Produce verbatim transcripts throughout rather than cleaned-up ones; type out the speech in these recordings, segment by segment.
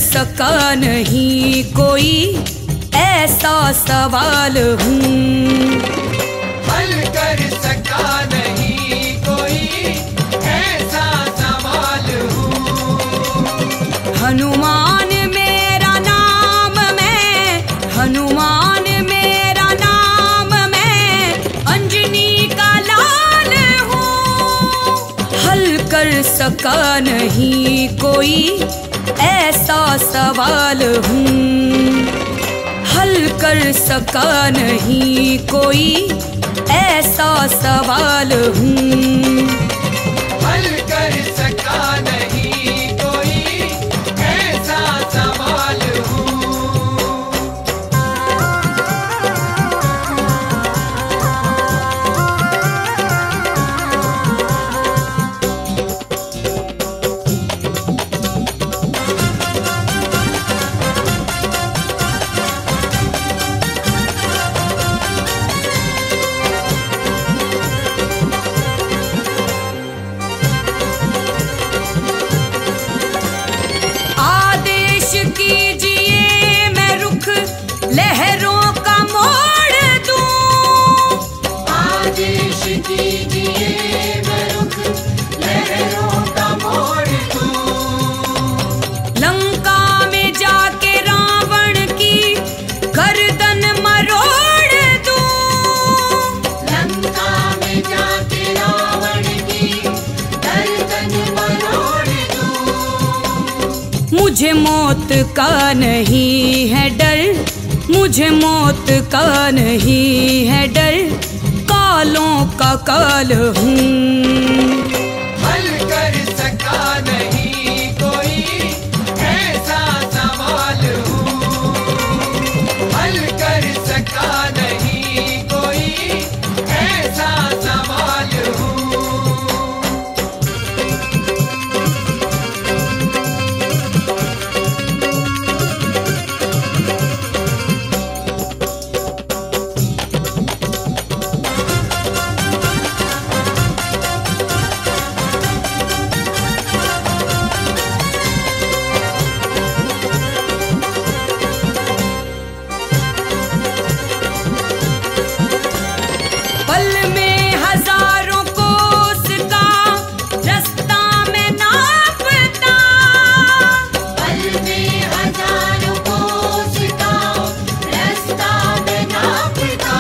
सका नहीं कोई ऐसा सवाल हूँ, हल कर सका नहीं कोई ऐसा सवाल हूँ। हनुमान मेरा नाम, मैं हनुमान मेरा नाम, मैं अंजनी का लाल हूँ। हल कर सका नहीं कोई ऐसा सवाल हूँ, हल कर सका नहीं कोई ऐसा सवाल हूँ। हल कर सका नहीं कोई ऐसा सवाल हूँ। लहरों का मोड़ दूं, आदेश कीजिए मैं रुख लहरों का मोड़ दूं। लंका में जाके रावण की गर्दन मरोड़ दूं, लंका में जाके रावण की गर्दन मरोड़ दूं। मुझे मौत का नहीं है डर, मुझे मौत का नहीं है डर, कालों का काल हूँ। हल कर सका नहीं कोई ऐसा सवाल हूँ, हल कर सका नहीं कोई ऐसा सवाल हूँ। पल में हजारों कोस का रास्ता मैं नापता, पल में हजारों कोस का रास्ता मैं नापता।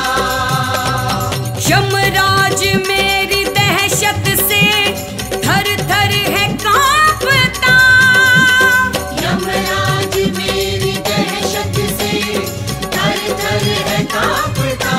यमराज मेरी दहशत से थर थर है कांपता, यमराज मेरी दहशत से थर थर है कांपता।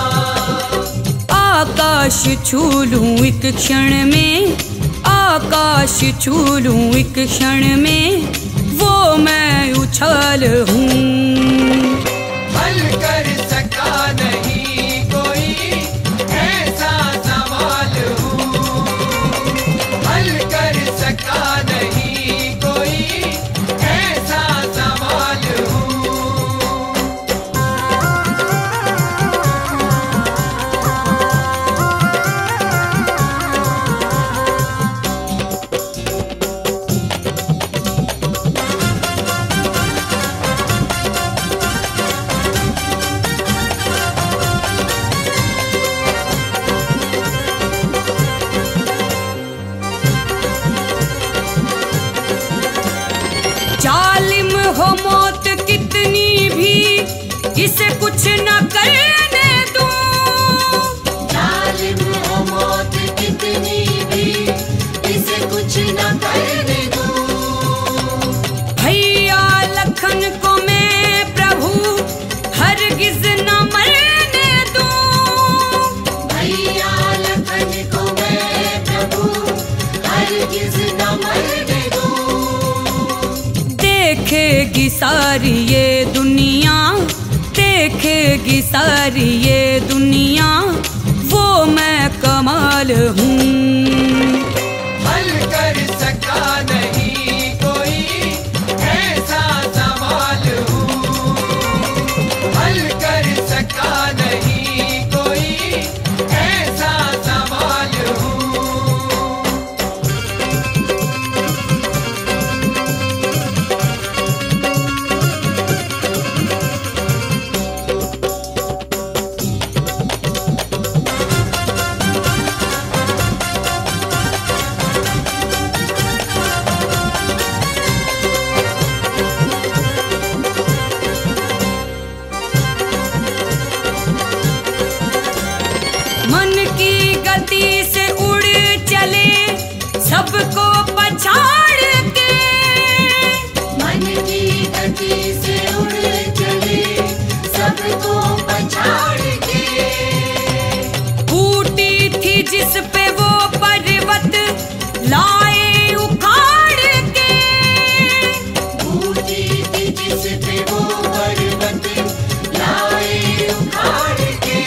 आकाश छू लूं एक क्षण में, आकाश छू लूं एक क्षण में, वो मैं उछाल हूँ। हल कर सका नहीं कोई ऐसा सवाल हूँ, हल कर सका नहीं कोई ऐसा सवाल हूँ। जालिम हो मौत कितनी भी, इसे कुछ न करने दूं, जालिम हो मौत कितनी भी, इसे कुछ न करने दूं। भैया लखन को मैं प्रभु हरगिज न मरने दूं, भैया लखन को मैं प्रभु हरगिज न मरने दूं। देखेगी सारी ये दुनिया, देखेगी सारी ये दुनिया, वो मैं कमाल हूँ। हल कर सका नहीं कोई ऐसा सवाल हूँ, हल कर सका नहीं कोई ऐसा सवाल हूँ। शीश पे वो पर्वत लाए उखाड़ के।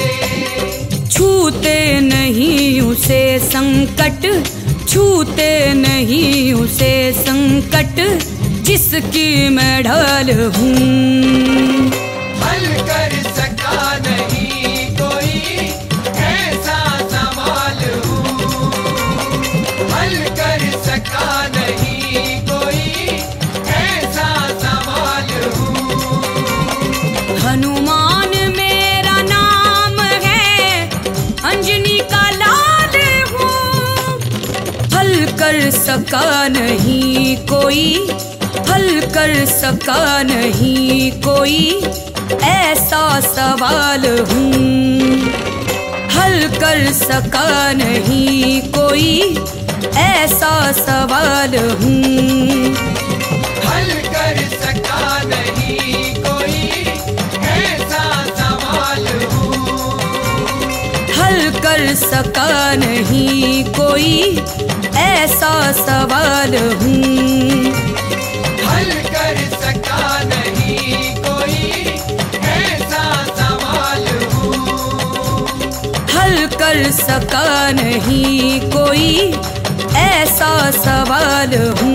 छूते नहीं उसे संकट, छूते नहीं उसे संकट, जिसकी मैं ढाल हूँ। हल कर सका नहीं कोई ऐसा सवाल हूँ, हल कर सका नहीं कोई ऐसा सवाल हूँ। हनुमान मेरा नाम है, अंजनी का लाल हूँ। हल कर सका नहीं कोई, हल कर सका नहीं कोई ऐसा सवाल हूँ। हल कर सका नहीं कोई ऐसा सवाल हूँ। हल कर सका नहीं कोई ऐसा सवाल हूँ, हल कर सका नहीं कोई ऐसा सवाल हूँ। हल कर सका नहीं कोई ऐसा सवाल हूँ, हल कर सका नहीं कोई ऐसा सवाल हूँ।